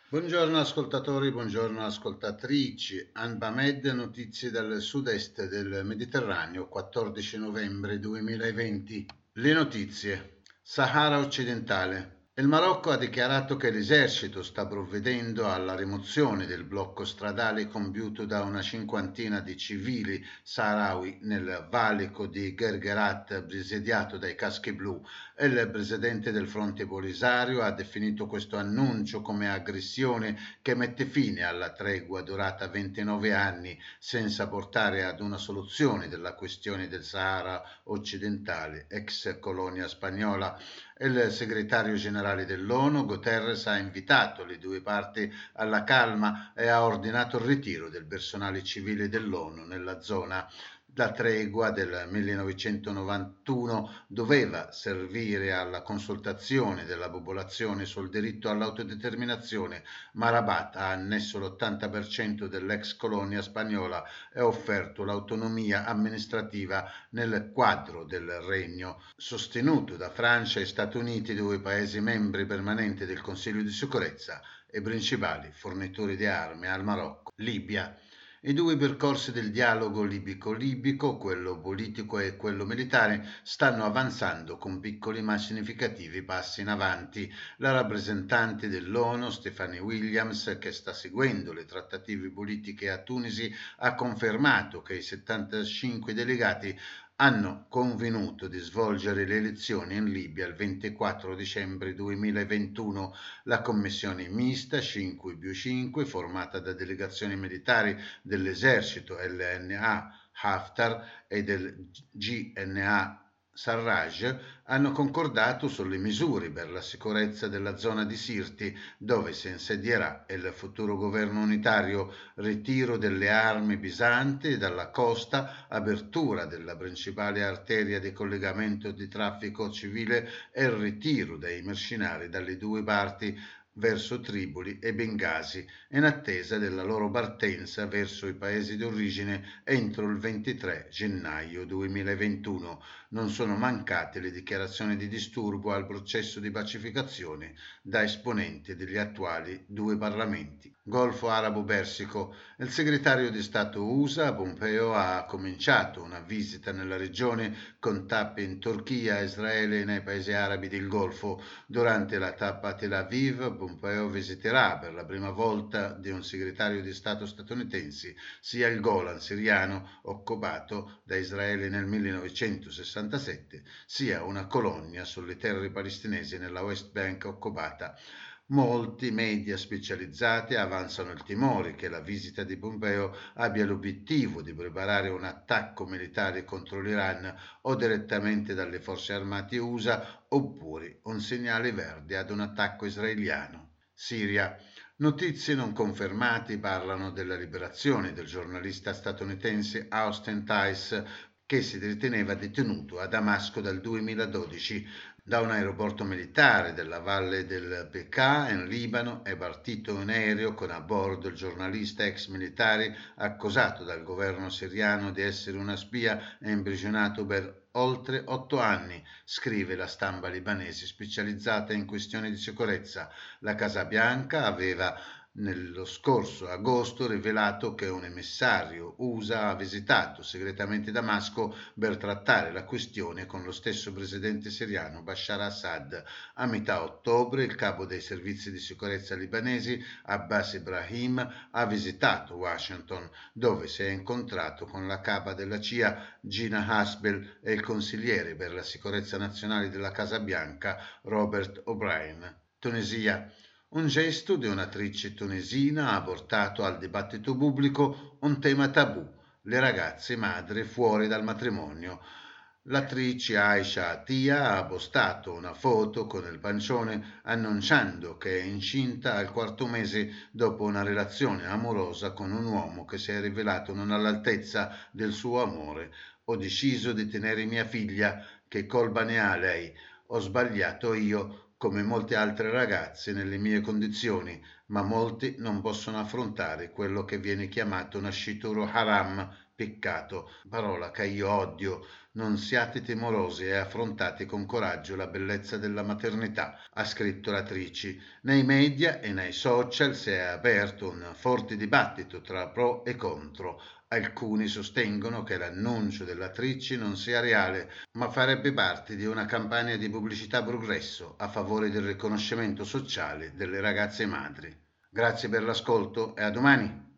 Buongiorno ascoltatori, buongiorno ascoltatrici. Anbamed, notizie dal sud-est del Mediterraneo, 14 novembre 2020. Le notizie. Sahara occidentale. Il Marocco ha dichiarato che l'esercito sta provvedendo alla rimozione del blocco stradale compiuto da una cinquantina di civili saharawi nel valico di Gergerat, presidiato dai caschi blu. Il presidente del Fronte Polisario ha definito questo annuncio come aggressione che mette fine alla tregua durata 29 anni senza portare ad una soluzione della questione del Sahara occidentale, ex colonia spagnola. Il segretario generale dell'ONU, Guterres, ha invitato le due parti alla calma e ha ordinato il ritiro del personale civile dell'ONU nella zona. La tregua del 1991 doveva servire alla consultazione della popolazione sul diritto all'autodeterminazione, ma Rabat ha annesso l'80% dell'ex colonia spagnola e offerto l'autonomia amministrativa nel quadro del regno, sostenuto da Francia e Stati Uniti, due paesi membri permanenti del Consiglio di sicurezza e principali fornitori di armi al Marocco. Libia. I due percorsi del dialogo libico-libico, quello politico e quello militare, stanno avanzando con piccoli ma significativi passi in avanti. La rappresentante dell'ONU, Stephanie Williams, che sta seguendo le trattative politiche a Tunisi, ha confermato che i 75 delegati hanno convenuto di svolgere le elezioni in Libia il 24 dicembre 2021. La commissione mista 5 più 5, formata da delegazioni militari dell'esercito LNA Haftar e del GNA Sarraj, hanno concordato sulle misure per la sicurezza della zona di Sirti, dove si insedierà il futuro governo unitario, ritiro delle armi pesanti dalla costa, apertura della principale arteria di collegamento di traffico civile e il ritiro dei mercenari dalle due parti verso Tripoli e Bengasi, in attesa della loro partenza verso i paesi d'origine entro il 23 gennaio 2021. Non sono mancate le dichiarazioni di disturbo al processo di pacificazione da esponenti degli attuali due parlamenti. Golfo Arabo Persico. Il segretario di Stato USA, Pompeo, ha cominciato una visita nella regione con tappe in Turchia, Israele e nei paesi arabi del Golfo. Durante la tappa a Tel Aviv, Pompeo visiterà per la prima volta di un segretario di Stato statunitense sia il Golan siriano, occupato da Israele nel 1967, sia una colonia sulle terre palestinesi nella West Bank occupata. Molti media specializzati avanzano il timore che la visita di Pompeo abbia l'obiettivo di preparare un attacco militare contro l'Iran o direttamente dalle forze armate USA oppure un segnale verde ad un attacco israeliano. Siria. Notizie non confermate parlano della liberazione del giornalista statunitense Austin Tice, che si riteneva detenuto a Damasco dal 2012. Da un aeroporto militare della valle del Bekaa in Libano è partito un aereo con a bordo il giornalista ex militare accusato dal governo siriano di essere una spia e imprigionato per oltre 8 anni, scrive la stampa libanese specializzata in questioni di sicurezza. La Casa Bianca aveva nello scorso agosto rivelato che un emissario USA ha visitato segretamente Damasco per trattare la questione con lo stesso presidente siriano Bashar Assad. A metà ottobre il capo dei servizi di sicurezza libanesi Abbas Ibrahim ha visitato Washington, dove si è incontrato con la capa della CIA Gina Haspel e il consigliere per la sicurezza nazionale della Casa Bianca Robert O'Brien. Tunisia. Un gesto di un'attrice tunisina ha portato al dibattito pubblico un tema tabù: le ragazze madri fuori dal matrimonio. L'attrice Aisha Attia ha postato una foto con il pancione annunciando che è incinta al quarto mese dopo una relazione amorosa con un uomo che si è rivelato non all'altezza del suo amore. Ho deciso di tenere mia figlia, che colpa ne ha lei? Ho sbagliato io, come molte altre ragazze nelle mie condizioni, ma molti non possono affrontare quello che viene chiamato nascituro haram, Peccato, parola che io odio. Non siate timorosi e affrontate con coraggio la bellezza della maternità, ha scritto l'attrice. Nei media e nei social si è aperto un forte dibattito tra pro e contro. Alcuni sostengono che l'annuncio dell'attrice non sia reale, ma farebbe parte di una campagna di pubblicità progresso a favore del riconoscimento sociale delle ragazze madri. Grazie per l'ascolto e a domani!